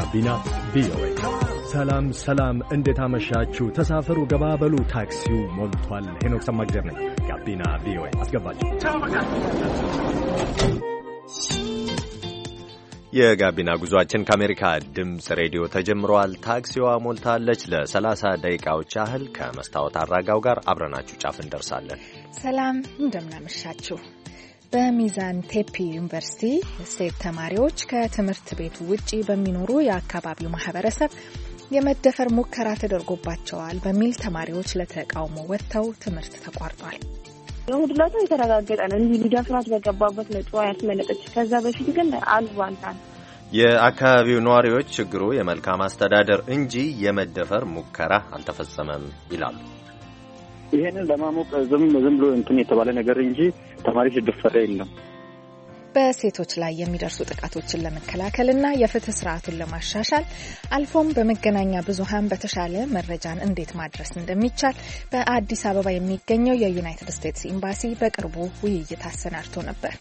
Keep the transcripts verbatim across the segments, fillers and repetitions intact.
ጋቢና ቪኦኤ። ሰላም ሰላም፣ እንዴት አመሻችሁ? ተሳፈሩ፣ ገባበሉ፣ ታክሲው ሞልቷል። ሄኖክ ሰማግደር ነኝ። ጋቢና ቪኦኤ አስገባችሁ። የጋቢና ጉዟችን ከአሜሪካ ድምፅ ሬዲዮ ተጀምሯል። ታክሲዋ ሞልታለች። ለሰላሳ ደቂቃዎች ያህል ከመስታወት አራጋው ጋር አብረናችሁ ጫፍ እንደርሳለን። ሰላም እንደምናመሻችሁ። በሚዛን ቴፒ ዩኒቨርሲቲ ሴት ተማሪዎች ከትምህርት ቤቱ ውጪ በሚኖሩ የአካባቢው ማህበረሰብ የመደፈር ሙከራ ተደርጎባቸዋል በሚል ተማሪዎች ለተቃውሞ ወጥተው ትምህርት ተቋርጧል። የሙድላቱ የተረጋገጠ ነው። እንዲህ ሊደፍራት በገባበት ነጥብ ያስመለጠች። ከዛ በፊት ግን አልባንታ የአካባቢው ነዋሪዎች ችግሩ የመልካም አስተዳደር እንጂ የመደፈር ሙከራ አልተፈጸመም ይላሉ። ይሄንን ለማሞቅ ዝም ዝም ብሎ እንትን የተባለ ነገር እንጂ ተማሪዎች ድፈረ የለም። በሴቶች ላይ የሚደርሱ ጥቃቶችን ለመከላከልና የፍትህ ስርዓቱን ለማሻሻል አልፎም በመገናኛ ብዙሃን በተሻለ መረጃን እንዴት ማድረስ እንደሚቻል በአዲስ አበባ የሚገኘው የዩናይትድ ስቴትስ ኤምባሲ በቅርቡ ውይይት አሰናድቶ ነበር።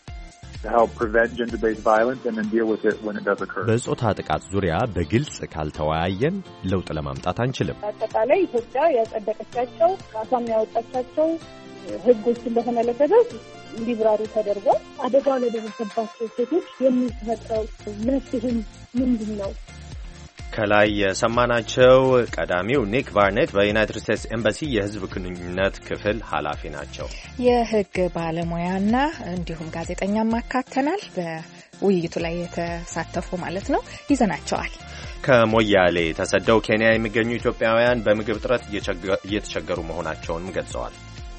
በጾታ ጥቃት ዙሪያ በግልጽ ካልተወያየን ለውጥ ለማምጣት አንችልም። አጠቃላይ ኢትዮጵያ ያጸደቀቻቸው ራሷን ያወጣቻቸው ህጎችን በተመለከተ እንዲብራሩ ተደርጓል። አደጋው ለደረሰባቸው ሴቶች የሚፈጥረው መፍትሄ ምንድን ነው? ከላይ የሰማናቸው ቀዳሚው ኒክ ባርኔት በዩናይትድ ስቴትስ ኤምባሲ የህዝብ ግንኙነት ክፍል ኃላፊ ናቸው። የህግ ባለሙያና እንዲሁም ጋዜጠኛም አካተናል። በውይይቱ ላይ የተሳተፉ ማለት ነው። ይዘናቸዋል። ከሞያሌ ተሰደው ኬንያ የሚገኙ ኢትዮጵያውያን በምግብ እጥረት እየተቸገሩ መሆናቸውንም ገልጸዋል።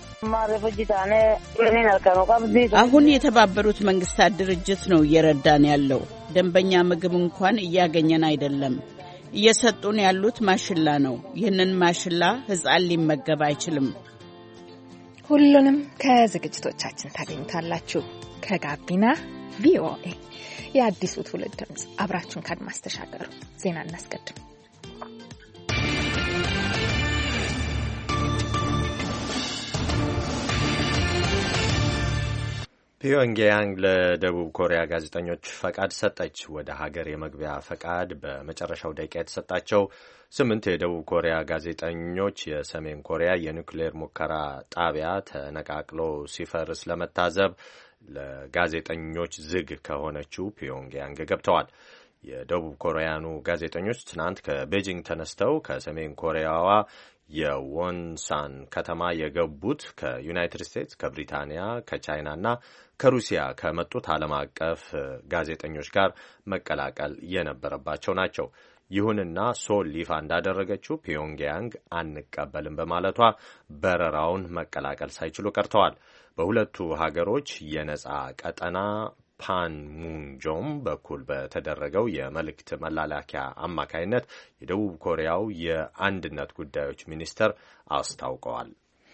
አሁን የተባበሩት መንግስታት ድርጅት ነው እየረዳን ያለው። ደንበኛ ምግብ እንኳን እያገኘን አይደለም። እየሰጡን ያሉት ማሽላ ነው። ይህንን ማሽላ ህፃን ሊመገብ አይችልም። ሁሉንም ከዝግጅቶቻችን ታገኙታላችሁ። ከጋቢና ቪኦኤ የአዲሱ ትውልድ ድምፅ፣ አብራችሁን ካድማስ ተሻገሩ። ዜና እናስቀድም። ፒዮንግያንግ ለደቡብ ኮሪያ ጋዜጠኞች ፈቃድ ሰጠች። ወደ ሀገር የመግቢያ ፈቃድ በመጨረሻው ደቂቃ የተሰጣቸው ስምንት የደቡብ ኮሪያ ጋዜጠኞች የሰሜን ኮሪያ የኒውክሌር ሙከራ ጣቢያ ተነቃቅሎ ሲፈርስ ለመታዘብ ለጋዜጠኞች ዝግ ከሆነችው ፒዮንግያንግ ገብተዋል። የደቡብ ኮሪያኑ ጋዜጠኞች ትናንት ከቤጂንግ ተነስተው ከሰሜን ኮሪያዋ የወንሳን ከተማ የገቡት ከዩናይትድ ስቴትስ፣ ከብሪታንያ፣ ከቻይናና ከሩሲያ ከመጡት ዓለም አቀፍ ጋዜጠኞች ጋር መቀላቀል የነበረባቸው ናቸው። ይሁንና ሶል ይፋ እንዳደረገችው ፒዮንግያንግ አንቀበልም በማለቷ በረራውን መቀላቀል ሳይችሉ ቀርተዋል። በሁለቱ ሀገሮች የነጻ ቀጠና ፓንሙንጆም በኩል በተደረገው የመልእክት መላላኪያ አማካይነት የደቡብ ኮሪያው የአንድነት ጉዳዮች ሚኒስተር አስታውቀዋል።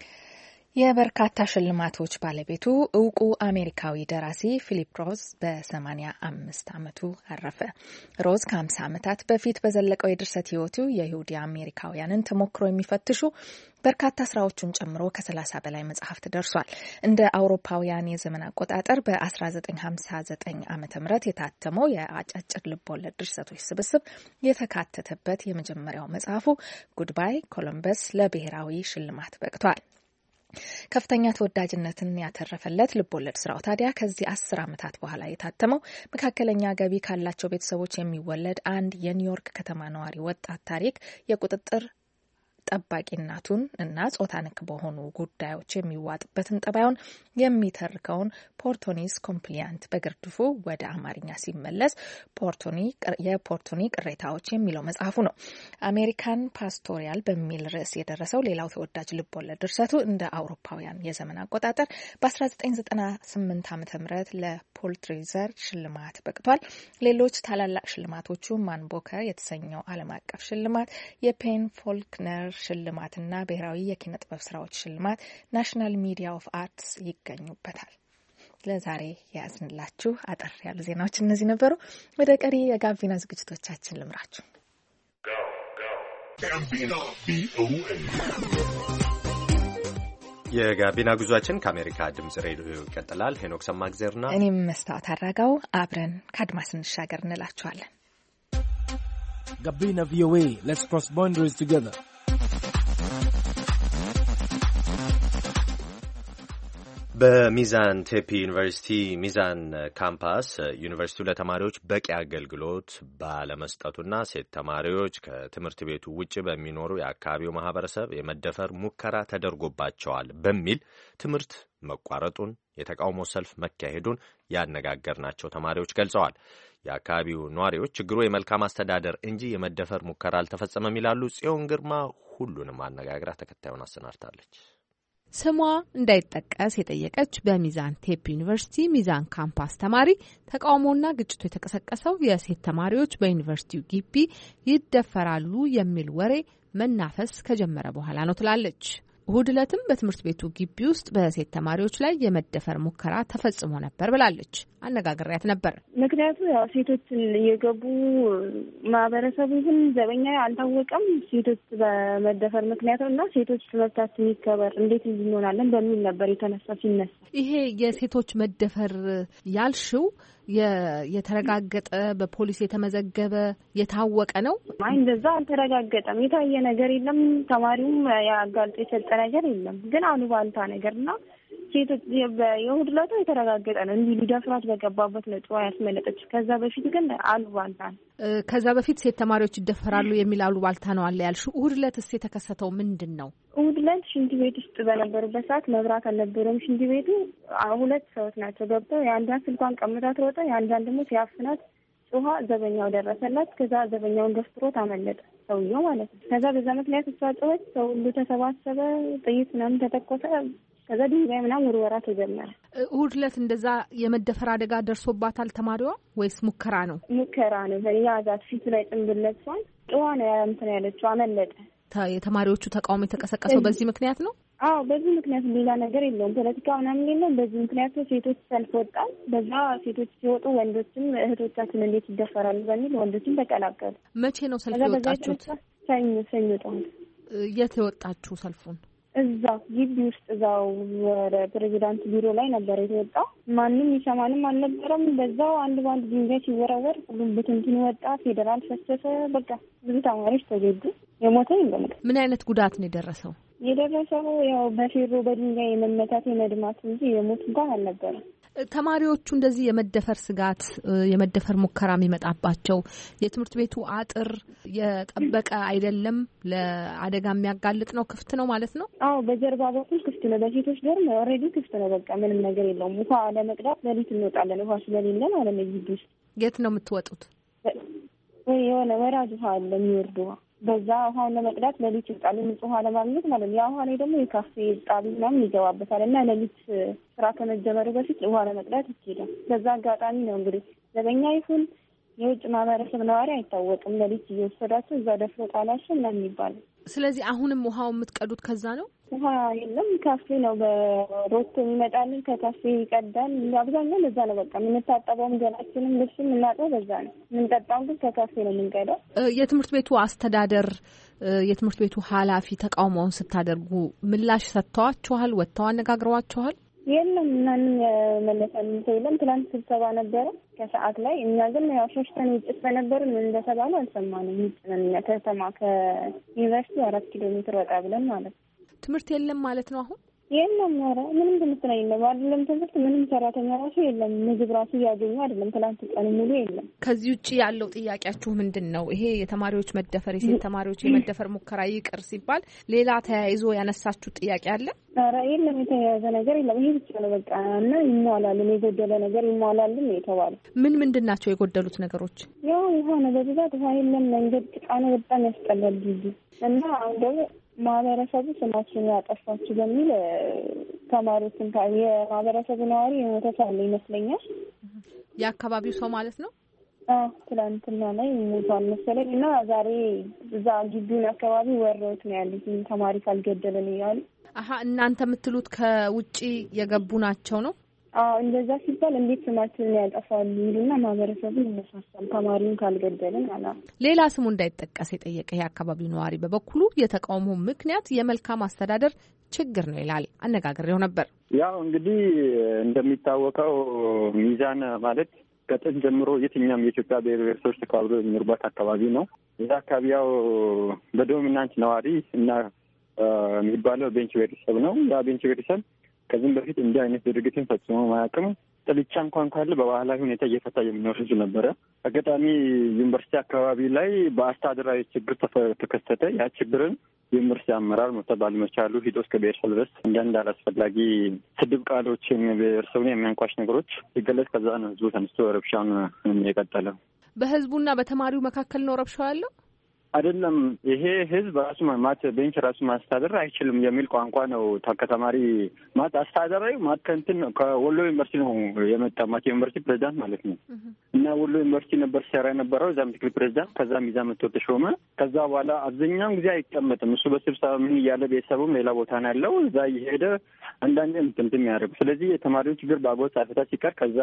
የበርካታ ሽልማቶች ባለቤቱ እውቁ አሜሪካዊ ደራሲ ፊሊፕ ሮዝ በሰማኒያ አምስት ዓመቱ አረፈ። ሮዝ ከሀምሳ ዓመታት በፊት በዘለቀው የድርሰት ሕይወቱ የይሁዲ አሜሪካውያንን ተሞክሮ የሚፈትሹ በርካታ ስራዎቹን ጨምሮ ከሰላሳ በላይ መጽሐፍት ደርሷል። እንደ አውሮፓውያን የዘመን አቆጣጠር በ1959 ዓመተ ምህረት የታተመው የአጫጭር ልቦለድ ድርሰቶች ስብስብ የተካተተበት የመጀመሪያው መጽሐፉ ጉድባይ ኮሎምበስ ለብሔራዊ ሽልማት በቅቷል። ከፍተኛ ተወዳጅነትን ያተረፈለት ልቦለድ ስራው ታዲያ ከዚህ አስር ዓመታት በኋላ የታተመው መካከለኛ ገቢ ካላቸው ቤተሰቦች የሚወለድ አንድ የኒውዮርክ ከተማ ነዋሪ ወጣት ታሪክ የቁጥጥር ጠባቂነቱን እና ጾታ ነክ በሆኑ ጉዳዮች የሚዋጥበትን ጠባዩን የሚተርከውን ፖርቶኒስ ኮምፕሊያንት በግርድፉ ወደ አማርኛ ሲመለስ ፖርቶኒ የፖርቶኒ ቅሬታዎች የሚለው መጽሐፉ ነው። አሜሪካን ፓስቶሪያል በሚል ርዕስ የደረሰው ሌላው ተወዳጅ ልቦለድ ድርሰቱ እንደ አውሮፓውያን የዘመን አቆጣጠር በ1998 ዓመተ ምህረት ለፖልትሪዘር ሽልማት በቅቷል። ሌሎች ታላላቅ ሽልማቶቹ ማንቦከር የተሰኘው ዓለም አቀፍ ሽልማት፣ የፔን ፎልክነር ሽልማትና ብሔራዊ የኪነ ጥበብ ስራዎች ሽልማት፣ ናሽናል ሚዲያ ኦፍ አርትስ ይገኙበታል። ለዛሬ ያዝንላችሁ አጠር ያሉ ዜናዎች እነዚህ ነበሩ። ወደ ቀሪ የጋቢና ዝግጅቶቻችን ልምራችሁ። የጋቢና ጉዟችን ከአሜሪካ ድምጽ ሬዲዮ ይቀጥላል። ሄኖክ ሰማግዘርና እኔም መስታወት አራጋው አብረን ከአድማስ እንሻገር እንላችኋለን። Gabina V O A. Let's cross boundaries together. በሚዛን ቴፒ ዩኒቨርሲቲ ሚዛን ካምፓስ ዩኒቨርሲቲው ለተማሪዎች በቂ አገልግሎት ባለመስጠቱና ሴት ተማሪዎች ከትምህርት ቤቱ ውጭ በሚኖሩ የአካባቢው ማህበረሰብ የመደፈር ሙከራ ተደርጎባቸዋል በሚል ትምህርት መቋረጡን፣ የተቃውሞ ሰልፍ መካሄዱን ያነጋገርናቸው ተማሪዎች ገልጸዋል። የአካባቢው ነዋሪዎች ችግሩ የመልካም አስተዳደር እንጂ የመደፈር ሙከራ አልተፈጸመም ይላሉ። ጽዮን ግርማ ሁሉንም አነጋግራ ተከታዩን አሰናድታለች። ስሟ እንዳይጠቀስ የጠየቀች በሚዛን ቴፒ ዩኒቨርሲቲ ሚዛን ካምፓስ ተማሪ ተቃውሞና ግጭቱ የተቀሰቀሰው የሴት ተማሪዎች በዩኒቨርሲቲው ግቢ ይደፈራሉ የሚል ወሬ መናፈስ ከጀመረ በኋላ ነው ትላለች። እሁድ ዕለትም በትምህርት ቤቱ ግቢ ውስጥ በሴት ተማሪዎች ላይ የመደፈር ሙከራ ተፈጽሞ ነበር ብላለች። አነጋግሬያት ነበር። ምክንያቱ ያው ሴቶችን እየገቡ ማህበረሰቡ ግን ዘበኛ አልታወቀም። ሴቶች በመደፈር ምክንያቱ እና ሴቶች መብታችን ይከበር እንዴት እንሆናለን በሚል ነበር የተነሳ ሲነሳ። ይሄ የሴቶች መደፈር ያልሽው የተረጋገጠ በፖሊስ የተመዘገበ የታወቀ ነው? አይ እንደዛ አልተረጋገጠም። የታየ ነገር የለም። ተማሪውም ያጋልጦ የሰጠ ነገር የለም። ግን አሉባልታ ነገርና ሴቶች የእሁድ ዕለት የተረጋገጠ ነው። እንዲህ ሊደፍራት በገባበት ነው ጨዋ ያስመለጠች። ከዛ በፊት ግን አሉባልታ ነው። ከዛ በፊት ሴት ተማሪዎች ይደፈራሉ የሚል አሉባልታ ነው አለ ያልሽው። እሁድ ዕለትስ የተከሰተው ምንድን ነው? እሁድ ዕለት ሽንት ቤት ውስጥ በነበሩበት ሰዓት መብራት አልነበረም ሽንት ቤቱ። ሁለት ሰዎች ናቸው ገብተው የአንዷን ስልኳን ቀምታት ሮጠ፣ የአንዷን ደግሞ ሲያፍናት ጮኻ ዘበኛው ደረሰላት። ከዛ ዘበኛውን ገፍትሮት አመለጠ ሰውየው ማለት ነው። ከዛ በዛ ምክንያት እሷ ጮኸች፣ ሰው ሁሉ ተሰባሰበ፣ ጥይት ምናምን ተተኮሰ። ከዛ ድንጋይ ምናምን ውርወራ ተጀመረ። እሁድ ዕለት እንደዛ የመደፈር አደጋ ደርሶባታል ተማሪዋ ወይስ ሙከራ ነው? ሙከራ ነው። ያዛት ፊቱ ላይ ጭንብል ለብሷል። ጮኸ ነው እንትን ያለችው፣ አመለጠ። የተማሪዎቹ ተቃውሞ የተቀሰቀሰው በዚህ ምክንያት ነው? አዎ በዚህ ምክንያት፣ ሌላ ነገር የለውም። ፖለቲካ ምናምን የለም። በዚህ ምክንያት ሴቶች ሰልፍ ወጣል። በዛ ሴቶች ሲወጡ ወንዶችም እህቶቻችን እንዴት ይደፈራሉ በሚል ወንዶችም ተቀላቀሉ። መቼ ነው ሰልፍ የወጣችሁት? ሰኞ ሰኞ ጠዋት። የት የወጣችሁ ሰልፉን? እዛ ግቢ ውስጥ እዛው ወደ ፕሬዚዳንት ቢሮ ላይ ነበር የተወጣው። ማንም ይሰማንም አልነበረም። በዛው አንድ ባንድ ድንጋይ ሲወረወር ሁሉም ብትንትን ወጣ። ፌዴራል ፈሰሰ። በቃ ብዙ ተማሪዎች ተጎዱ። የሞተ የለም። ምን አይነት ጉዳት ነው የደረሰው? የደረሰው ያው በፌሮ በድንጋይ የመመታት የመድማት እንጂ የሞት እንኳን አልነበረም። ተማሪዎቹ እንደዚህ የመደፈር ስጋት የመደፈር ሙከራ የሚመጣባቸው የትምህርት ቤቱ አጥር የጠበቀ አይደለም፣ ለአደጋ የሚያጋልጥ ነው፣ ክፍት ነው ማለት ነው? አዎ በጀርባ በኩል ክፍት ነው። በሴቶች ደርም ኦልሬዲ ክፍት ነው። በቃ ምንም ነገር የለውም። ውሃ ለመቅዳት ሌሊት እንወጣለን። ውሃ ስለሌለ ማለት ነው። ግቢ ውስጥ የት ነው የምትወጡት? ወይ የሆነ ወራጅ ውሃ አለ የሚወርድ ውሃ፣ በዛ ውሃውን ለመቅዳት ሌሊት ይወጣሉ። ንጹህ ውሃ ለማግኘት ማለት ነው። ያ ውሃ ላይ ደግሞ የካፌ ጣቢ ምናምን ይገባበታል እና ሌሊት ስራ ከመጀመሩ በፊት ውሃ ለመቅዳት ይሄዳል። በዛ አጋጣሚ ነው እንግዲህ ዘበኛ ይሁን የውጭ ማህበረሰብ ነዋሪ አይታወቅም። ሌሊት እየወሰዳቸው እዛ ደፍሮ ጣላቸው ምናምን ይባላል። ስለዚህ አሁንም ውሃው የምትቀዱት ከዛ ነው? ውሃ የለም፣ ካፌ ነው። በሮቶ የሚመጣልን ከካፌ ይቀዳል። አብዛኛው በዛ ነው። በቃ የምንታጠበውም ገላችንም ልብስም እናጥበው በዛ ነው። የምንጠጣው ግን ከካፌ ነው የምንቀዳው። የትምህርት ቤቱ አስተዳደር የትምህርት ቤቱ ኃላፊ ተቃውሞውን ስታደርጉ ምላሽ ሰጥተዋችኋል? ወጥተው አነጋግረዋችኋል? የለም ምናምን መለሰን የለም። ትናንት ስብሰባ ነበረ ከሰዓት ላይ። እኛ ግን ያው ሸሽተን ውጭ ስለነበርን ምን እንደተባለ አልሰማንም። ውጭ ነን እኛ ከተማ ከዩኒቨርሲቲ አራት ኪሎ ሜትር ወጣ ብለን ማለት ነው። ትምህርት የለም ማለት ነው አሁን? የለም ኧረ ምንም ትምህርት ነው የለም። አይደለም ትምህርት ምንም ሰራተኛ ራሱ የለም። ምግብ ራሱ እያገኙ አይደለም። ትናንት ቀን ሙሉ የለም። ከዚህ ውጭ ያለው ጥያቄያችሁ ምንድን ነው? ይሄ የተማሪዎች መደፈር የሴት ተማሪዎች የመደፈር ሙከራ ይቅር ሲባል ሌላ ተያይዞ ያነሳችሁ ጥያቄ አለ? ኧረ የለም የተያያዘ ነገር የለም። ይሄ ብቻ ነው በቃ እና ይሟላልን የጎደለ ነገር ይሟላልን የተባለው። ምን ምንድን ናቸው የጎደሉት ነገሮች? ያው ውሃ ነው በብዛት ውሃ የለም። መንገድ ጭቃ ነው። በጣም ያስጠላል ጊዜ እና አሁን ደግሞ ማህበረሰቡ ስማችን ያጠፋችሁ በሚል ተማሪዎችን የማህበረሰቡ ነዋሪ የሞተ ሰው አለ ይመስለኛል። የአካባቢው ሰው ማለት ነው? አዎ ትላንትና ላይ ሞቷል መሰለኝ እና ዛሬ እዛ ግቢውን አካባቢ ወረውት ነው ያሉት ተማሪ ካልገደለን እያሉ። አሀ እናንተ የምትሉት ከውጪ የገቡ ናቸው ነው? አዎ እንደዛ ሲባል እንዴት ስማችንን ያጠፋሉ ይሉና ማህበረሰቡን ይነሳሳል ተማሪውን ካልገደልን አላ። ሌላ ስሙ እንዳይጠቀስ የጠየቀ የአካባቢው ነዋሪ በበኩሉ የተቃውሞ ምክንያት የመልካም አስተዳደር ችግር ነው ይላል። አነጋግሬው ነበር። ያው እንግዲህ እንደሚታወቀው ሚዛን ማለት ከጥንት ጀምሮ የትኛውም የኢትዮጵያ ብሔር ብሔረሰቦች ተከባብረው የሚኖሩበት አካባቢ ነው። እዛ አካባቢ ያው በዶሚናንት ነዋሪ እና የሚባለው ቤንች ብሔረሰብ ነው። ያ ቤንች ብሔረሰብ ከዚህም በፊት እንዲህ አይነት ድርጊትን ፈጽሞ ማያውቅም። ጥልቻ እንኳን ካለ በባህላዊ ሁኔታ እየፈታ የሚኖር ህዝብ ነበረ። አጋጣሚ ዩኒቨርሲቲ አካባቢ ላይ በአስተዳደራዊ ችግር ተከሰተ። ያ ችግርን የዩኒቨርሲቲ አመራር መፍታት ባለመቻሉ ሂዶ እስከ ብሔረሰብ ድረስ አንዳንድ አላስፈላጊ ስድብ ቃሎችን ብሔረሰቡን የሚያንቋሽ ነገሮች ሲገለጽ ከዛ ነው ህዝቡ ተነስቶ ረብሻውን የቀጠለው። በህዝቡና በተማሪው መካከል ነው ረብሻው ያለው አይደለም። ይሄ ህዝብ ራሱ ማት ቤንች ራሱ ማስተዳደር አይችልም የሚል ቋንቋ ነው። ከተማሪ ማት አስተዳደራዊ ማት ከእንትን ከወሎ ዩኒቨርሲቲ ነው የመጣ ማት ዩኒቨርሲቲ ፕሬዚዳንት ማለት ነው። እና ወሎ ዩኒቨርሲቲ ነበር ሲሰራ የነበረው እዛ ምክትል ፕሬዚዳንት፣ ከዛ ሚዛ መጥቶ ተሾመ። ከዛ በኋላ አብዛኛውን ጊዜ አይቀመጥም እሱ በስብሰባ ምን እያለ ቤተሰቡም ሌላ ቦታ ነው ያለው። እዛ እየሄደ አንዳንዴ እንትን የሚያደርጉ ስለዚህ የተማሪውን ችግር በአጎት ጻፈታ ሲቀር ከዛ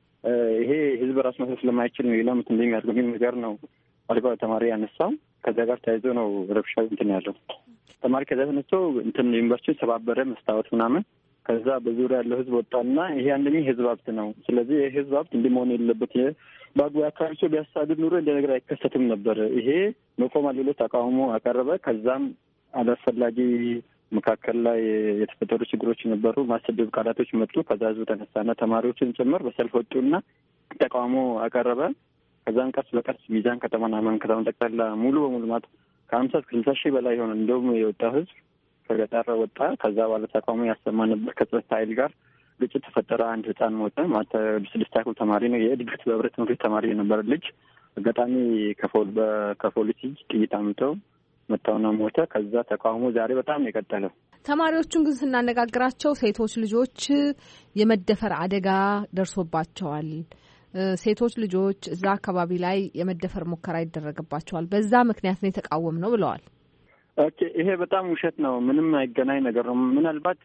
ይሄ ህዝብ ራሱ መስራት ስለማይችል ነው ይላም እንትን የሚያደርገው ምን ነገር ነው አልባ ተማሪ ያነሳው። ከዛ ጋር ተያይዞ ነው ረብሻው እንትን ያለው። ተማሪ ከዛ ተነስቶ እንትን ዩኒቨርሲቲ ሰባበረ መስታወት ምናምን። ከዛ በዙሪያ ያለው ህዝብ ወጣና ይሄ አንደኛ ህዝብ ሀብት ነው፣ ስለዚህ ይሄ ህዝብ ሀብት እንዲህ መሆን የለበት፣ በአግባቡ አካባቢ ሰው ቢያሳድድ ኑሮ እንደ ነገር አይከሰትም ነበር፣ ይሄ መቆም አለበት ተቃውሞ አቀረበ። ከዛም አላስፈላጊ መካከል ላይ የተፈጠሩ ችግሮች ነበሩ። ማሰደብ ቃላቶች መጡ። ከዛ ህዝቡ ተነሳና ተማሪዎችን ጭምር በሰልፍ ወጡና ተቃውሞ አቀረበ። ከዛም ቀስ በቀስ ሚዛን ከተማና ማን ከተማ ጠቅላላ ሙሉ በሙሉ ማለት ከሀምሳ እስከ ስልሳ ሺህ በላይ የሆነ እንደውም የወጣው ህዝብ ከገጠር ወጣ። ከዛ በኋላ ተቃውሞ ያሰማ ነበር። ከጸጥታ ኃይል ጋር ግጭት ተፈጠረ። አንድ ህፃን ሞተ። ማለት ስድስት ክፍል ተማሪ ነው። የእድገት በህብረት ትምህርት ቤት ተማሪ የነበረ ልጅ አጋጣሚ ከፎል በከፖሊስ እጅ ጥይት አምተው መታውና ሞተ። ከዛ ተቃውሞ ዛሬ በጣም ነው የቀጠለው። ተማሪዎቹን ግን ስናነጋግራቸው ሴቶች ልጆች የመደፈር አደጋ ደርሶባቸዋል፣ ሴቶች ልጆች እዛ አካባቢ ላይ የመደፈር ሙከራ ይደረግባቸዋል፣ በዛ ምክንያት ነው የተቃወም ነው ብለዋል። ኦኬ፣ ይሄ በጣም ውሸት ነው። ምንም አይገናኝ ነገር ነው። ምናልባት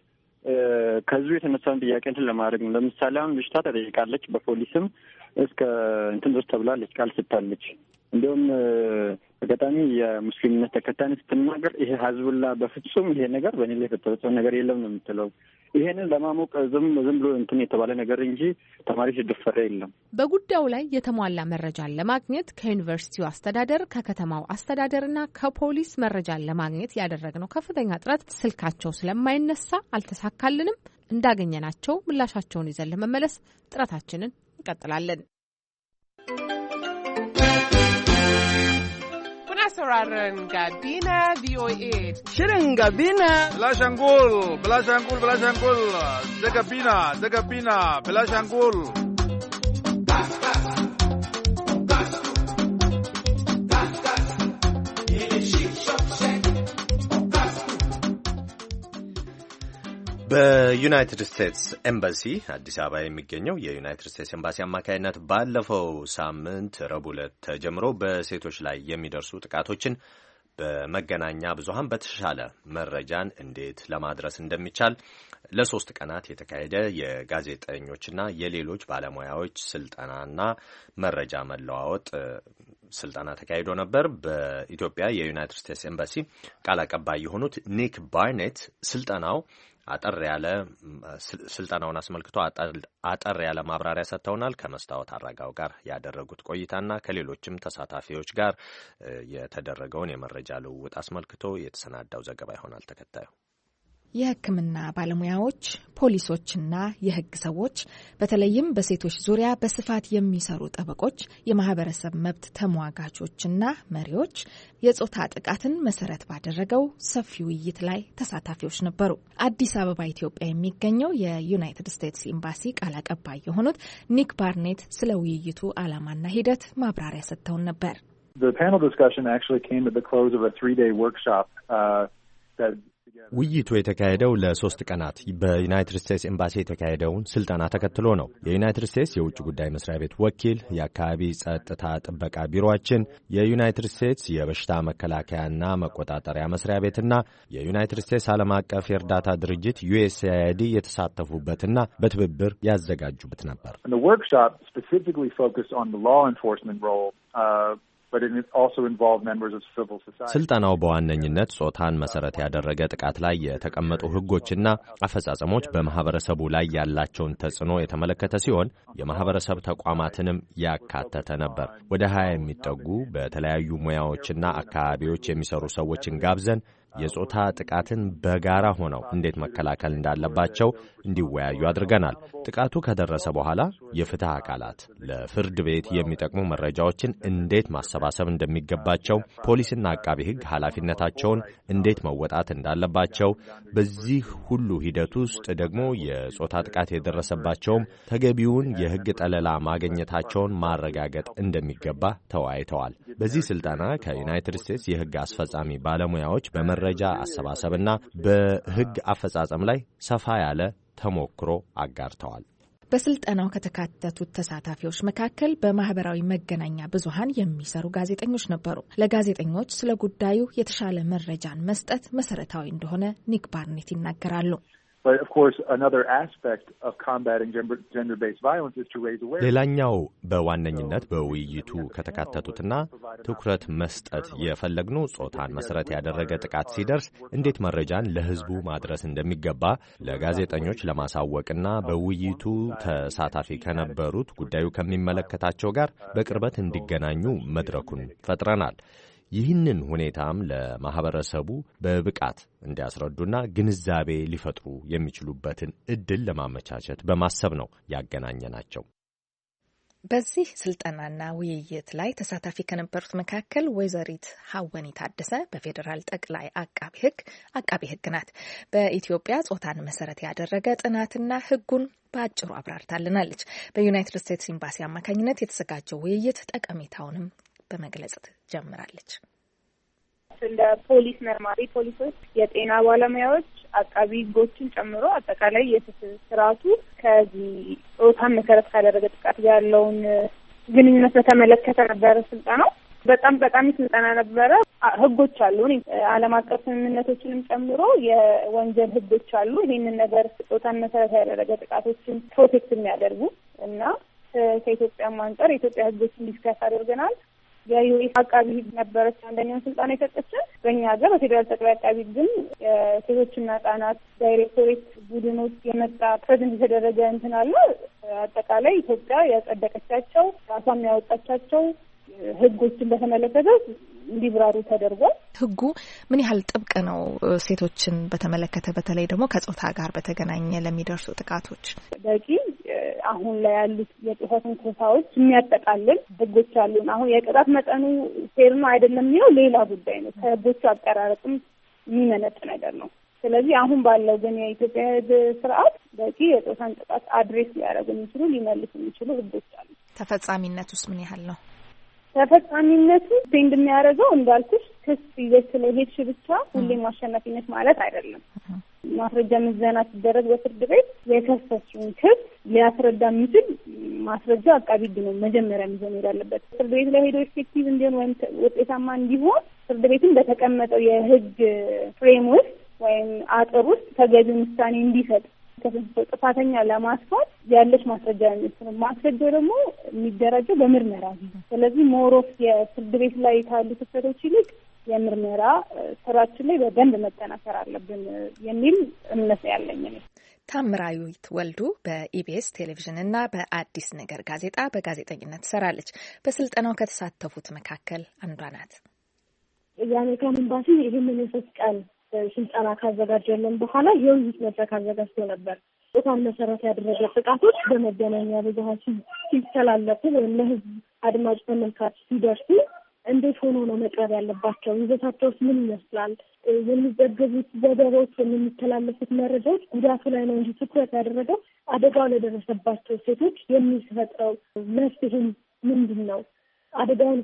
ከዚሁ የተነሳውን ጥያቄ እንትን ለማድረግ ነው። ለምሳሌ አሁን ልጅቷ ተጠይቃለች፣ በፖሊስም እስከ እንትን ድረስ ተብላለች፣ ቃል ስታለች። እንዲሁም አጋጣሚ የሙስሊምነት ተከታይነት ስትናገር ይሄ ሀዝቡላ በፍጹም ይሄ ነገር በእኔ ላይ የተፈጸመ ነገር የለም ነው የምትለው። ይሄንን ለማሞቅ ዝም ዝም ብሎ እንትን የተባለ ነገር እንጂ ተማሪዎች ሲደፈረ የለም። በጉዳዩ ላይ የተሟላ መረጃን ለማግኘት ከዩኒቨርሲቲው አስተዳደር፣ ከከተማው አስተዳደርና ከፖሊስ መረጃን ለማግኘት ያደረግነው ከፍተኛ ጥረት ስልካቸው ስለማይነሳ አልተሳካልንም። እንዳገኘናቸው ምላሻቸውን ይዘን ለመመለስ ጥረታችንን እንቀጥላለን። sauraron Gabina V O A. Shirin Gabina. Bilashangul, Bilashangul, Bilashangul. Da Gabina, da Gabina, Bilashangul. በዩናይትድ ስቴትስ ኤምባሲ አዲስ አበባ የሚገኘው የዩናይትድ ስቴትስ ኤምባሲ አማካይነት ባለፈው ሳምንት ረቡዕ ዕለት ተጀምሮ በሴቶች ላይ የሚደርሱ ጥቃቶችን በመገናኛ ብዙሃን በተሻለ መረጃን እንዴት ለማድረስ እንደሚቻል ለሶስት ቀናት የተካሄደ የጋዜጠኞችና የሌሎች ባለሙያዎች ስልጠናና መረጃ መለዋወጥ ስልጠና ተካሂዶ ነበር። በኢትዮጵያ የዩናይትድ ስቴትስ ኤምባሲ ቃል አቀባይ የሆኑት ኒክ ባርኔት ስልጠናው አጠር ያለ ስልጠናውን አስመልክቶ አጠር ያለ ማብራሪያ ሰጥተውናል። ከመስታወት አረጋው ጋር ያደረጉት ቆይታና ከሌሎችም ተሳታፊዎች ጋር የተደረገውን የመረጃ ልውውጥ አስመልክቶ የተሰናዳው ዘገባ ይሆናል ተከታዩ። የሕክምና ባለሙያዎች፣ ፖሊሶችና የሕግ ሰዎች በተለይም በሴቶች ዙሪያ በስፋት የሚሰሩ ጠበቆች፣ የማህበረሰብ መብት ተሟጋቾችና መሪዎች የጾታ ጥቃትን መሰረት ባደረገው ሰፊ ውይይት ላይ ተሳታፊዎች ነበሩ። አዲስ አበባ ኢትዮጵያ የሚገኘው የዩናይትድ ስቴትስ ኤምባሲ ቃል አቀባይ የሆኑት ኒክ ባርኔት ስለ ውይይቱ ዓላማና ሂደት ማብራሪያ ሰጥተውን ነበር። The panel discussion actually came at the close of a three-day workshop uh, that ውይይቱ የተካሄደው ለሶስት ቀናት በዩናይትድ ስቴትስ ኤምባሲ የተካሄደውን ስልጠና ተከትሎ ነው። የዩናይትድ ስቴትስ የውጭ ጉዳይ መስሪያ ቤት ወኪል፣ የአካባቢ ጸጥታ ጥበቃ ቢሮአችን፣ የዩናይትድ ስቴትስ የበሽታ መከላከያና መቆጣጠሪያ መስሪያ ቤትና የዩናይትድ ስቴትስ ዓለም አቀፍ የእርዳታ ድርጅት ዩኤስኤአይዲ የተሳተፉበትና በትብብር ያዘጋጁበት ነበር። The workshop specifically focused on the law enforcement role uh, but it also involved members of civil society. ስልጠናው በዋነኝነት ጾታን መሰረት ያደረገ ጥቃት ላይ የተቀመጡ ህጎችና አፈጻጸሞች በማህበረሰቡ ላይ ያላቸውን ተጽዕኖ የተመለከተ ሲሆን የማህበረሰብ ተቋማትንም ያካተተ ነበር። ወደ ሀያ የሚጠጉ በተለያዩ ሙያዎችና አካባቢዎች የሚሰሩ ሰዎችን ጋብዘን የጾታ ጥቃትን በጋራ ሆነው እንዴት መከላከል እንዳለባቸው እንዲወያዩ አድርገናል። ጥቃቱ ከደረሰ በኋላ የፍትህ አካላት ለፍርድ ቤት የሚጠቅሙ መረጃዎችን እንዴት ማሰባሰብ እንደሚገባቸው፣ ፖሊስና አቃቢ ህግ ኃላፊነታቸውን እንዴት መወጣት እንዳለባቸው፣ በዚህ ሁሉ ሂደት ውስጥ ደግሞ የጾታ ጥቃት የደረሰባቸውም ተገቢውን የህግ ጠለላ ማግኘታቸውን ማረጋገጥ እንደሚገባ ተወያይተዋል። በዚህ ስልጠና ከዩናይትድ ስቴትስ የህግ አስፈጻሚ ባለሙያዎች በመረጃ አሰባሰብና በህግ አፈጻጸም ላይ ሰፋ ያለ ተሞክሮ አጋርተዋል። በስልጠናው ከተካተቱት ተሳታፊዎች መካከል በማህበራዊ መገናኛ ብዙሃን የሚሰሩ ጋዜጠኞች ነበሩ። ለጋዜጠኞች ስለ ጉዳዩ የተሻለ መረጃን መስጠት መሰረታዊ እንደሆነ ኒክ ባርኔት ይናገራሉ። But of course, another aspect of combating gender-based violence is to raise awareness. ሌላኛው በዋነኝነት በውይይቱ ከተካተቱትና ትኩረት መስጠት የፈለግነው ጾታን መሰረት ያደረገ ጥቃት ሲደርስ እንዴት መረጃን ለህዝቡ ማድረስ እንደሚገባ ለጋዜጠኞች ለማሳወቅና በውይይቱ ተሳታፊ ከነበሩት ጉዳዩ ከሚመለከታቸው ጋር በቅርበት እንዲገናኙ መድረኩን ፈጥረናል። ይህንን ሁኔታም ለማህበረሰቡ በብቃት እንዲያስረዱና ግንዛቤ ሊፈጥሩ የሚችሉበትን እድል ለማመቻቸት በማሰብ ነው ያገናኘናቸው። በዚህ ስልጠናና ውይይት ላይ ተሳታፊ ከነበሩት መካከል ወይዘሪት ሀወኒ ታደሰ በፌዴራል ጠቅላይ አቃቢ ህግ አቃቢ ህግ ናት። በኢትዮጵያ ጾታን መሰረት ያደረገ ጥናትና ህጉን በአጭሩ አብራርታልናለች። በዩናይትድ ስቴትስ ኤምባሲ አማካኝነት የተዘጋጀው ውይይት ጠቀሜታውንም በመግለጽ ጀምራለች። እንደ ፖሊስ መርማሪ ፖሊሶች፣ የጤና ባለሙያዎች፣ አቃቢ ህጎችን ጨምሮ አጠቃላይ የፍትህ ስርዓቱ ከዚህ ጾታን መሰረት ካደረገ ጥቃት ጋር ያለውን ግንኙነት በተመለከተ ነበረ ስልጠናው። በጣም ጠቃሚ ስልጠና ነበረ። ህጎች አሉ፣ ዓለም አቀፍ ስምምነቶችንም ጨምሮ የወንጀል ህጎች አሉ። ይህንን ነገር ጾታን መሰረት ያደረገ ጥቃቶችን ፕሮቴክት የሚያደርጉ እና ከኢትዮጵያም አንጻር የኢትዮጵያ ህጎች እንዲስከፍ አድርገናል። የዩኤስ አቃቢ ህግ ነበረች አንደኛውን ስልጠና የሰጠችን። በእኛ ሀገር በፌዴራል ጠቅላይ አቃቢ ህግም የሴቶችና ህጻናት ዳይሬክቶሬት ቡድኖች የመጣ ፕሬዘንት የተደረገ እንትን አለ። አጠቃላይ ኢትዮጵያ ያጸደቀቻቸው ራሷም ያወጣቻቸው ህጎችን በተመለከተ እንዲብራሩ ተደርጓል። ህጉ ምን ያህል ጥብቅ ነው? ሴቶችን በተመለከተ በተለይ ደግሞ ከጾታ ጋር በተገናኘ ለሚደርሱ ጥቃቶች በቂ አሁን ላይ ያሉት የጥፋት ሁኔታዎች የሚያጠቃልል ህጎች አሉን። አሁን የቅጣት መጠኑ ፌር ነው አይደለም የሚለው ሌላ ጉዳይ ነው። ከህጎቹ አቀራረጥም የሚመነጭ ነገር ነው። ስለዚህ አሁን ባለው ግን የኢትዮጵያ ህግ ስርዓት በቂ የጾታን ጥቃት አድሬስ ሊያደርጉ የሚችሉ ሊመልሱ የሚችሉ ህጎች አሉ። ተፈጻሚነት ውስጥ ምን ያህል ነው? ተፈጻሚነቱ ፔንድ የሚያደርገው እንዳልኩሽ ክስ ይዘት ስለሄድሽ ብቻ ሁሌ ማሸነፊነት ማለት አይደለም። ማስረጃ ምዘና ሲደረግ በፍርድ ቤት የከሰሱን ክስ ሊያስረዳ የሚችል ማስረጃ አቃቢ ህግ ነው መጀመሪያ ይዞ ያለበት። ፍርድ ቤት ላይ ሄዶ ኤፌክቲቭ እንዲሆን ወይም ውጤታማ እንዲሆን ፍርድ ቤትን በተቀመጠው የህግ ፍሬም ውስጥ ወይም አጥር ውስጥ ተገቢውን ውሳኔ እንዲሰጥ ጥፋተኛ ለማስፋት ያለች ማስረጃ ነው። ማስረጃው ደግሞ የሚደረገው በምርመራ ነው። ስለዚህ ሞሮፍ የፍርድ ቤት ላይ ካሉ ክስተቶች ይልቅ የምርመራ ስራችን ላይ በደንብ መጠናከር አለብን የሚል እምነት ያለኝ ነው። ታምራዊት ወልዱ በኢቢኤስ ቴሌቪዥን እና በአዲስ ነገር ጋዜጣ በጋዜጠኝነት ትሰራለች። በስልጠናው ከተሳተፉት መካከል አንዷ ናት። የአሜሪካን ኤምባሲ ይህንን የሶስት ቀን ስልጠና ካዘጋጀልን በኋላ የውይይት መድረክ አዘጋጅቶ ነበር። ጾታን መሰረት ያደረገ ጥቃቶች በመገናኛ ብዙኃን ሲተላለፉ ወይም ለህዝብ አድማጭ ተመልካች ሲደርሱ እንዴት ሆኖ ነው መቅረብ ያለባቸው? ይዘታቸውስ ምን ይመስላል? የሚዘገቡት ዘገባዎች፣ የሚተላለፉት መረጃዎች ጉዳቱ ላይ ነው እንጂ ትኩረት ያደረገው አደጋው ለደረሰባቸው ሴቶች የሚፈጥረው መፍትሄ ምንድን ነው? አደጋውን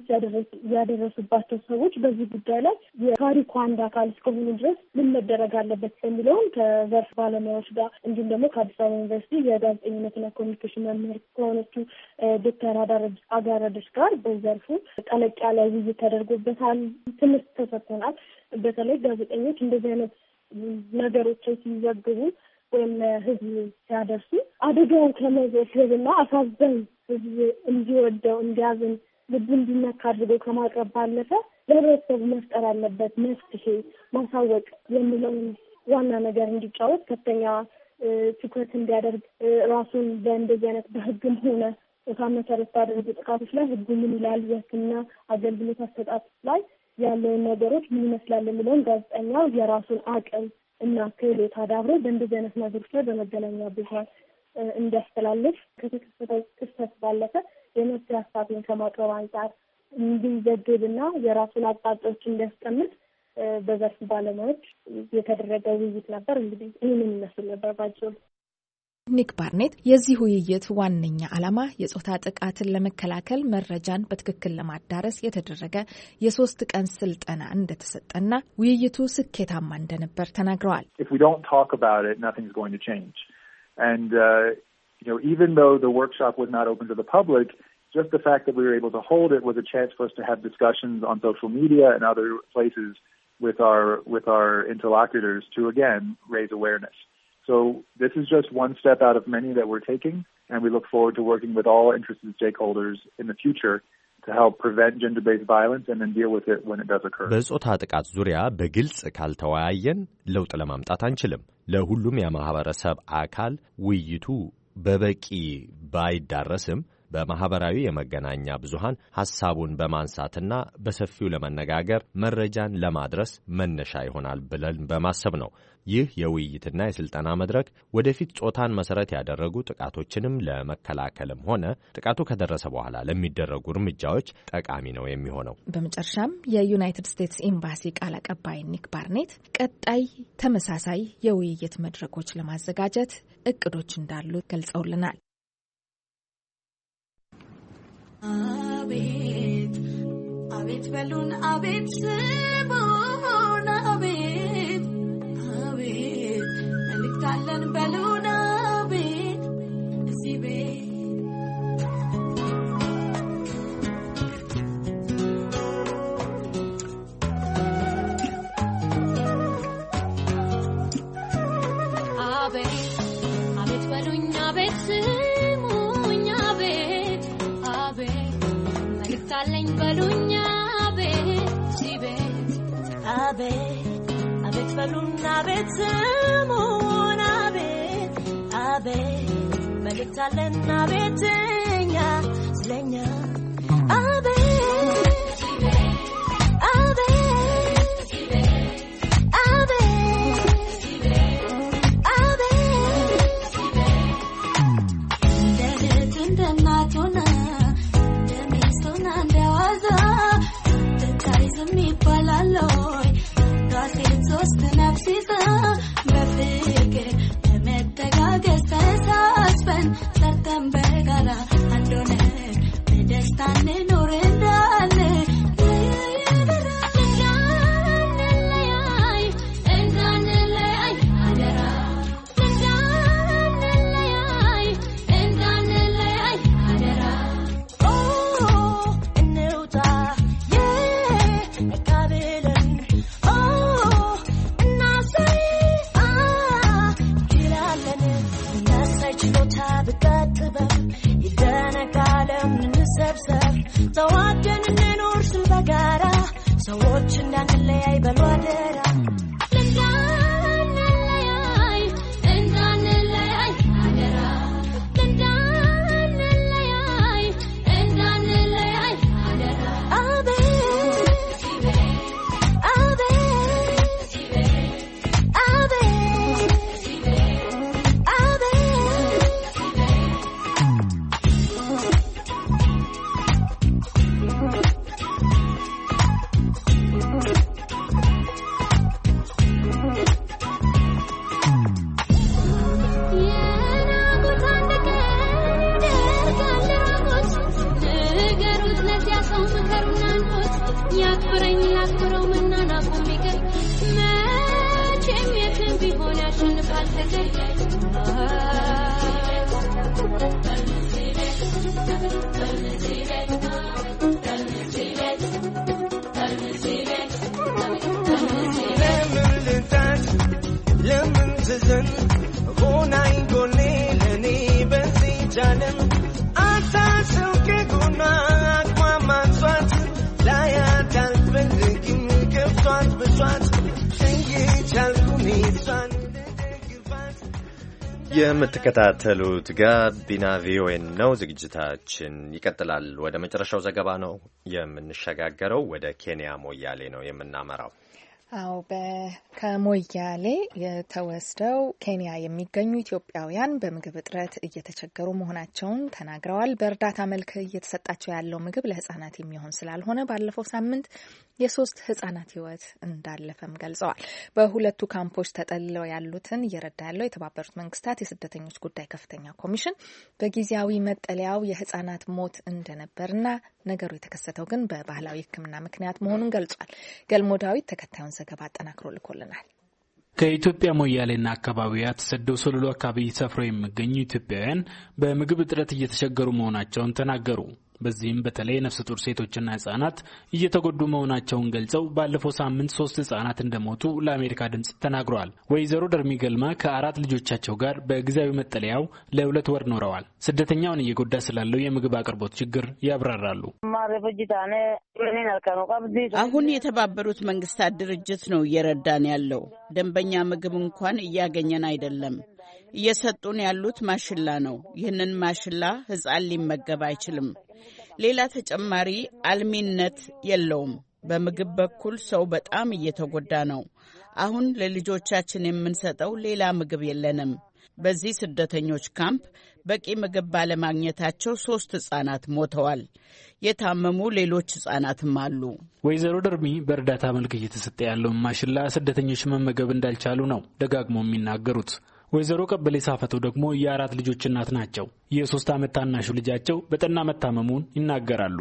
ያደረሱባቸው ሰዎች በዚህ ጉዳይ ላይ የታሪኩ አንድ አካል እስከሆኑ ድረስ ምን መደረግ አለበት የሚለውን ከዘርፍ ባለሙያዎች ጋር እንዲሁም ደግሞ ከአዲስ አበባ ዩኒቨርሲቲ የጋዜጠኝነትና ኮሚኒኬሽን መምህር ከሆነችው ዶክተር አጋረደች ጋር በዘርፉ ጠለቅ ያለ ውይይት ተደርጎበታል። ትምህርት ተሰጥቶናል። በተለይ ጋዜጠኞች እንደዚህ አይነት ነገሮችን ሲዘግቡ ወይም ህዝብ ሲያደርሱ አደጋውን ከመዘገብና አሳዘን ህዝብ እንዲወደው እንዲያዝን ልቡ እንዲነካ አድርጎ ከማቅረብ ባለፈ ለህብረተሰቡ መፍጠር ያለበት መፍትሄ ማሳወቅ የሚለውን ዋና ነገር እንዲጫወት ከፍተኛ ትኩረት እንዲያደርግ ራሱን በእንደዚህ አይነት በህግም ሆነ ጾታን መሰረት ባደረጉ ጥቃቶች ላይ ህጉ ምን ይላል፣ የህክምና አገልግሎት አሰጣጥ ላይ ያለውን ነገሮች ምን ይመስላል የሚለውን ጋዜጠኛው የራሱን አቅም እና ክህሎት አዳብሮ በእንደዚህ አይነት ነገሮች ላይ በመገናኛ ብዙኃን እንዲያስተላልፍ ከተከሰተው ክስተት ባለፈ የመፍትሄ ሀሳብን ከማቅረብ አንጻር እንዲዘግብና የራሱን አቅጣጫዎች እንዲያስቀምጥ በዘርፍ ባለሙያዎች የተደረገ ውይይት ነበር። እንግዲህ ይህንን ይመስል ነበር ባጭሩ። ኒክ ባርኔት የዚህ ውይይት ዋነኛ ዓላማ የጾታ ጥቃትን ለመከላከል መረጃን በትክክል ለማዳረስ የተደረገ የሶስት ቀን ስልጠና እንደተሰጠና ውይይቱ ስኬታማ እንደነበር ተናግረዋል። If we don't talk about it, nothing's going to change. And uh, you know, even though the workshop was not open to the public, just the fact that we were able to hold it was a chance for us to have discussions on social media and other places with our with our interlocutors to again raise awareness. So this is just one step out of many that we're taking, and we look forward to working with all interested stakeholders in the future to help prevent gender-based violence and then deal with it when it does occur. በጾታ ጥቃት ዙሪያ በግልጽ ካልተወያየን ለውጥ ለማምጣት አንችልም። ለሁሉም የማህበረሰብ አካል ውይይቱ በበቂ ባይዳረስም በማህበራዊ የመገናኛ ብዙሃን ሐሳቡን በማንሳትና በሰፊው ለመነጋገር መረጃን ለማድረስ መነሻ ይሆናል ብለን በማሰብ ነው። ይህ የውይይትና የስልጠና መድረክ ወደፊት ጾታን መሰረት ያደረጉ ጥቃቶችንም ለመከላከልም ሆነ ጥቃቱ ከደረሰ በኋላ ለሚደረጉ እርምጃዎች ጠቃሚ ነው የሚሆነው። በመጨረሻም የዩናይትድ ስቴትስ ኤምባሲ ቃል አቀባይ ኒክ ባርኔት ቀጣይ ተመሳሳይ የውይይት መድረኮች ለማዘጋጀት እቅዶች እንዳሉ ገልጸውልናል። አቤት አቤት በሉን አቤት ስሙን አቤት አቤት መልክታለን በሉን አቤት እዚህ ቤት አቤት አቤት በሉኝ አቤት ስሙኝ አቤት አቤት መልክታለኝ በሉኝ አቤት እዚህ ቤት አቤት አቤት በሉን አቤት ስሙን አቤት አቤት መልክታለን አቤት እኛ ስለኛ አቤት Ata so ke guna kwa የምትከታተሉት ጋቢና ቪኦኤ ነው። ዝግጅታችን ይቀጥላል። ወደ መጨረሻው ዘገባ ነው የምንሸጋገረው። ወደ ኬንያ ሞያሌ ነው የምናመራው። አዎ ከሞያሌ የተወስደው ኬንያ የሚገኙ ኢትዮጵያውያን በምግብ እጥረት እየተቸገሩ መሆናቸውን ተናግረዋል። በእርዳታ መልክ እየተሰጣቸው ያለው ምግብ ለሕጻናት የሚሆን ስላልሆነ ባለፈው ሳምንት የሶስት ሕጻናት ሕይወት እንዳለፈም ገልጸዋል። በሁለቱ ካምፖች ተጠልለው ያሉትን እየረዳ ያለው የተባበሩት መንግስታት የስደተኞች ጉዳይ ከፍተኛ ኮሚሽን በጊዜያዊ መጠለያው የሕጻናት ሞት እንደነበርና ነገሩ የተከሰተው ግን በባህላዊ ሕክምና ምክንያት መሆኑን ገልጿል። ገልሞ ዳዊት ተከታዩን ዘገባ አጠናክሮ ልኮልናል። ከኢትዮጵያ ሞያሌና አካባቢያ ተሰደው ሶሎሎ አካባቢ ሰፍረው የሚገኙ ኢትዮጵያውያን በምግብ እጥረት እየተቸገሩ መሆናቸውን ተናገሩ። በዚህም በተለይ ነፍሰ ጡር ሴቶችና ህጻናት እየተጎዱ መሆናቸውን ገልጸው ባለፈው ሳምንት ሶስት ህጻናት እንደሞቱ ለአሜሪካ ድምጽ ተናግረዋል። ወይዘሮ ደርሚ ገልማ ከአራት ልጆቻቸው ጋር በጊዜያዊ መጠለያው ለሁለት ወር ኖረዋል። ስደተኛውን እየጎዳ ስላለው የምግብ አቅርቦት ችግር ያብራራሉ። አሁን የተባበሩት መንግስታት ድርጅት ነው እየረዳን ያለው። ደንበኛ ምግብ እንኳን እያገኘን አይደለም። እየሰጡን ያሉት ማሽላ ነው። ይህንን ማሽላ ህጻን ሊመገብ አይችልም። ሌላ ተጨማሪ አልሚነት የለውም። በምግብ በኩል ሰው በጣም እየተጎዳ ነው። አሁን ለልጆቻችን የምንሰጠው ሌላ ምግብ የለንም። በዚህ ስደተኞች ካምፕ በቂ ምግብ ባለማግኘታቸው ሶስት ህጻናት ሞተዋል። የታመሙ ሌሎች ህጻናትም አሉ። ወይዘሮ ደርሚ በእርዳታ መልክ እየተሰጠ ያለውን ማሽላ ስደተኞች መመገብ እንዳልቻሉ ነው ደጋግሞ የሚናገሩት። ወይዘሮ ቀበሌ ሳፈቶ ደግሞ የአራት ልጆች እናት ናቸው። የሶስት ዓመት ታናሹ ልጃቸው በጠና መታመሙን ይናገራሉ።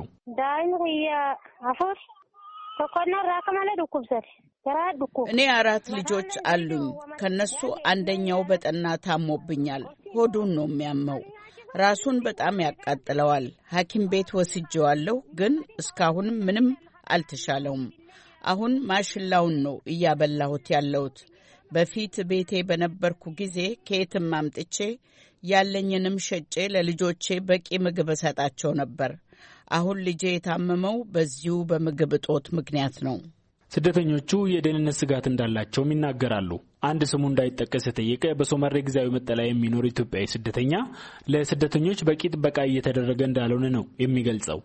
እኔ አራት ልጆች አሉኝ። ከነሱ አንደኛው በጠና ታሞብኛል። ሆዱን ነው የሚያመው። ራሱን በጣም ያቃጥለዋል። ሐኪም ቤት ወስጄዋለሁ፣ ግን እስካሁን ምንም አልተሻለውም። አሁን ማሽላውን ነው እያበላሁት ያለሁት። በፊት ቤቴ በነበርኩ ጊዜ ከየትም አምጥቼ ያለኝንም ሸጬ ለልጆቼ በቂ ምግብ እሰጣቸው ነበር። አሁን ልጄ የታመመው በዚሁ በምግብ እጦት ምክንያት ነው። ስደተኞቹ የደህንነት ስጋት እንዳላቸውም ይናገራሉ። አንድ ስሙ እንዳይጠቀስ የጠየቀ በሶማሌ ጊዜያዊ መጠለያ የሚኖር ኢትዮጵያዊ ስደተኛ ለስደተኞች በቂ ጥበቃ እየተደረገ እንዳልሆነ ነው የሚገልጸው።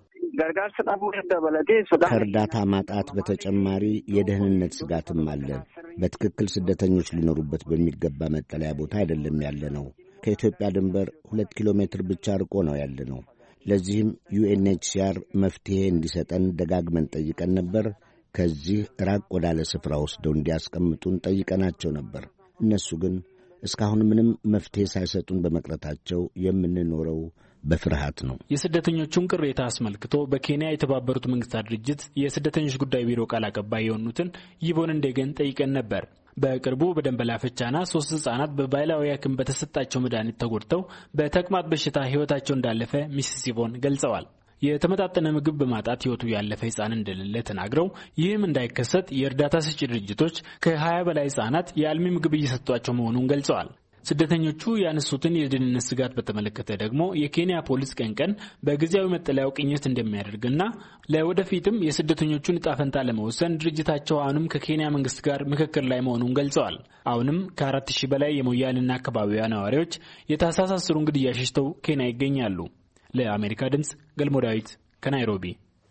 ከእርዳታ ማጣት በተጨማሪ የደህንነት ስጋትም አለ። በትክክል ስደተኞች ሊኖሩበት በሚገባ መጠለያ ቦታ አይደለም ያለ ነው። ከኢትዮጵያ ድንበር ሁለት ኪሎ ሜትር ብቻ ርቆ ነው ያለ ነው። ለዚህም ዩኤንኤችሲአር መፍትሄ እንዲሰጠን ደጋግመን ጠይቀን ነበር። ከዚህ ራቅ ወዳለ ስፍራ ወስደው እንዲያስቀምጡን ጠይቀናቸው ነበር። እነሱ ግን እስካሁን ምንም መፍትሄ ሳይሰጡን በመቅረታቸው የምንኖረው በፍርሃት ነው። የስደተኞቹን ቅሬታ አስመልክቶ በኬንያ የተባበሩት መንግስታት ድርጅት የስደተኞች ጉዳይ ቢሮ ቃል አቀባይ የሆኑትን ይቦን እንደገን ጠይቀን ነበር። በቅርቡ በደንበላ ፈቻና ሶስት ህጻናት በባህላዊ ሐኪም በተሰጣቸው መድኃኒት ተጎድተው በተቅማጥ በሽታ ህይወታቸው እንዳለፈ ሚስስ ይቦን ገልጸዋል። የተመጣጠነ ምግብ በማጣት ህይወቱ ያለፈ ህጻን እንደሌለ ተናግረው ይህም እንዳይከሰት የእርዳታ ሰጪ ድርጅቶች ከሀያ በላይ ህጻናት የአልሚ ምግብ እየሰጧቸው መሆኑን ገልጸዋል። ስደተኞቹ ያነሱትን የደህንነት ስጋት በተመለከተ ደግሞ የኬንያ ፖሊስ ቀን ቀን በጊዜያዊ መጠለያው ቅኝት እንደሚያደርግና ለወደፊትም የስደተኞቹን ዕጣ ፈንታ ለመወሰን ድርጅታቸው አሁንም ከኬንያ መንግስት ጋር ምክክር ላይ መሆኑን ገልጸዋል። አሁንም ከአራት ሺህ በላይ የሞያሌና አካባቢዋ ነዋሪዎች የታህሳስ አስሩን ግድያ ሸሽተው ኬንያ ይገኛሉ። ለአሜሪካ ድምጽ ገልሞ ዳዊት ከናይሮቢ።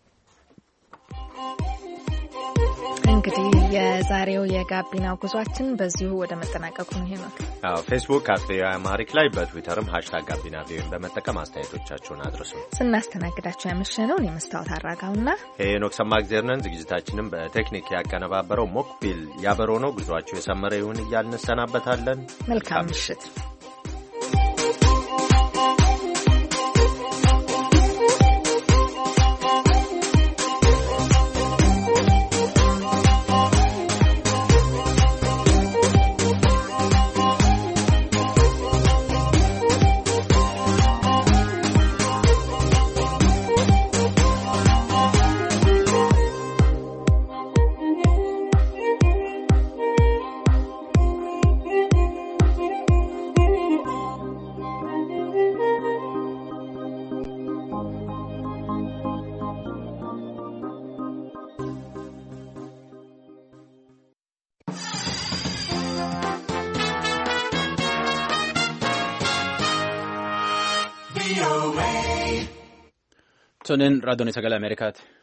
እንግዲህ የዛሬው የጋቢና ጉዟችን በዚሁ ወደ መጠናቀቁ ነው። አዎ ፌስቡክ አት ቪኦኤ አማሪክ ላይ በትዊተርም ሃሽታግ ጋቢና ቪኦኤን በመጠቀም አስተያየቶቻችሁን አድርሱ። ስናስተናግዳችሁ ያመሸነው እኔ መስታወት አራጋውና ሄኖክ ሰማግዜር ነን። ዝግጅታችንን በቴክኒክ ያቀነባበረው ሞክቢል ያበሮ ነው። ጉዟችሁ የሰመረ ይሁን እያልን እንሰናበታለን። መልካም ምሽት። Sonen raadiyoon sagalee Ameerikaati.